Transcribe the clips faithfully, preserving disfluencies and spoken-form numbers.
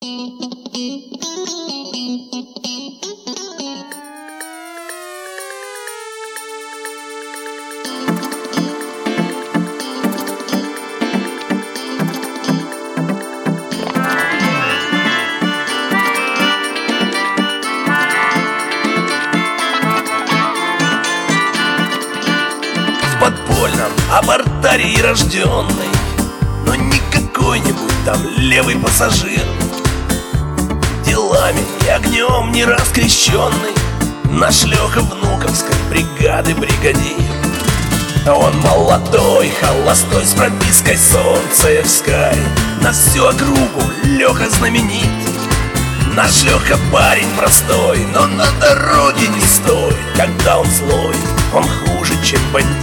Абортарий рожденный, но не какой-нибудь там левый пассажир. Делами и огнем не раскрещенный наш Леха внуковской бригады бригадир. Он молодой, холостой, с пропиской солнцевской, на всю округу Леха знаменит. Наш Леха парень простой, но на дороге не стой. Когда он злой, он хуже, чем бандит.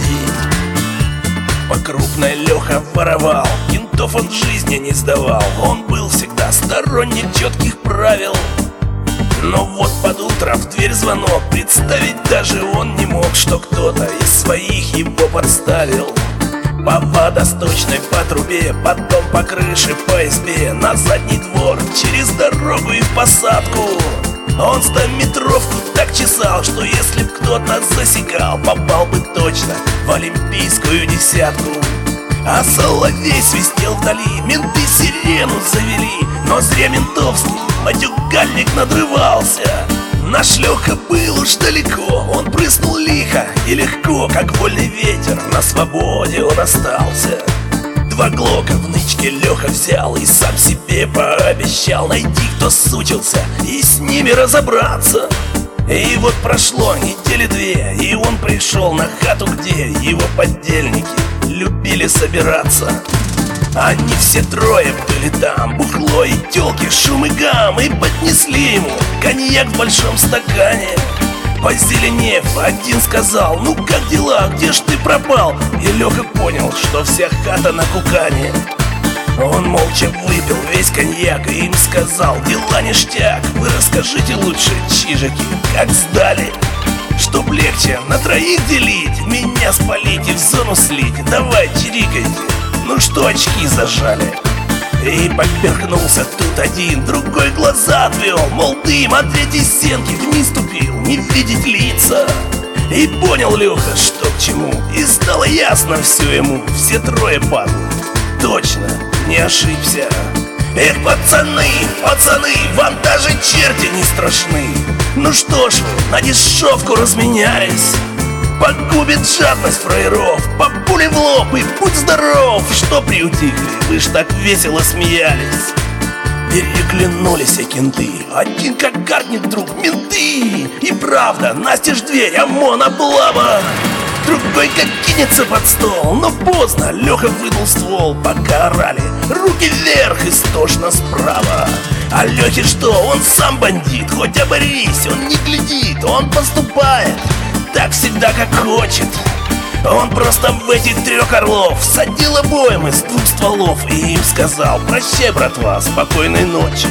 По крупной Леха воровал, кентов он в жизни не сдавал. Он был всегда сторонник четких правил. Но вот под утро в дверь звонок, представить даже он не мог, что кто-то из своих его подставил. По водосточной, по трубе, потом по крыше, по избе, на задний двор, через дорогу и в посадку. Он стометровку так чесал, что если б кто-то засекал, попал бы точно в олимпийскую десятку. А соловей свистел вдали, менты сирену завели, но зря ментовский матюгальник надрывался. Наш Леха был уж далеко, он прыснул лихо и легко, как вольный ветер, на свободе он остался. Два глока в нычке Леха взял и сам себе пообещал найти, кто сучился, и с ними разобраться. И вот прошло недели две, и он пришел на хату, где его подельники любили собираться. Они все трое были там, бухло и тёлки, шум и гам, и поднесли ему коньяк в большом стакане. Позеленев, один сказал: ну как дела, где ж ты пропал? И Леха понял, что вся хата на кукане. Он молча выпил весь коньяк и им сказал: дела ништяк, вы расскажите лучше, чижики, как сдали. Чтоб легче на троих делить, меня спалить и в зону слить. Давай, чирикайте, ну что очки зажали? И поперхнулся тут один, другой глаза отвел, мол, дым от третьей стенки вниз ступил, не видеть лица. И понял Леха, что к чему, и стало ясно все ему, все трое падают. Точно, не ошибся. Эх, пацаны, пацаны, вам даже черти не страшны. Ну что ж вы, на дешевку разменялись? Погубит жадность фраеров, по пуле в лоб и будь здоров. Что приутихли, вы ж так весело смеялись. Переглянулись и кенты, один как гаркнет друг: менты! И правда, настежь дверь, ОМОН, облава. Другой как кинется под стол, но поздно, Леха вынул ствол. Пока орали, руки вверх, истошно справа. А Лехе что, он сам бандит, хоть оборись, он не глядит, он поступает так всегда, как хочет. Он просто в этих трех орлов садил обоим из двух стволов и им сказал: прощай, братва, спокойной ночи.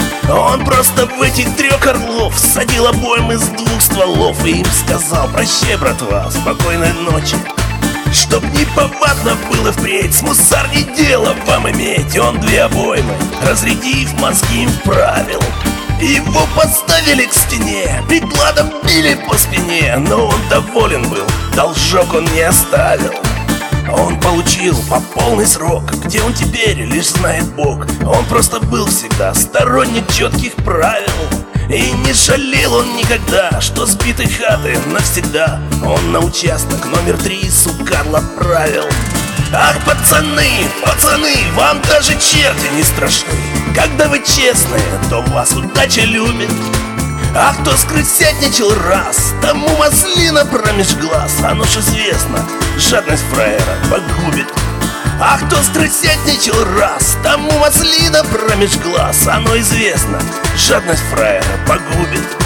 Он просто в этих трех орлов садил обоим из двух стволов и им сказал: прощай, братва, спокойной ночи. Чтоб неповадно было впредь, с мусарней дело вам иметь. Он две обоймы, разрядив, мозги им вправил. Его поставили к стене, прикладом били по спине, но он доволен был, должок он не оставил. Он получил по полный срок, где он теперь, лишь знает Бог. Он просто был всегда сторонник четких правил. И не жалел он никогда, что сбитой хаты навсегда он на участок номер три Сукарла отправил. Ах, пацаны, пацаны, вам даже черти не страшны. Когда вы честные, то вас удача любит. А кто скрысятничал раз, тому маслина промеж глаз. Оно ж известно, жадность фраера погубит. А кто скрысятничал раз, тому маслина промеж глаз. Оно известно, жадность фраера погубит.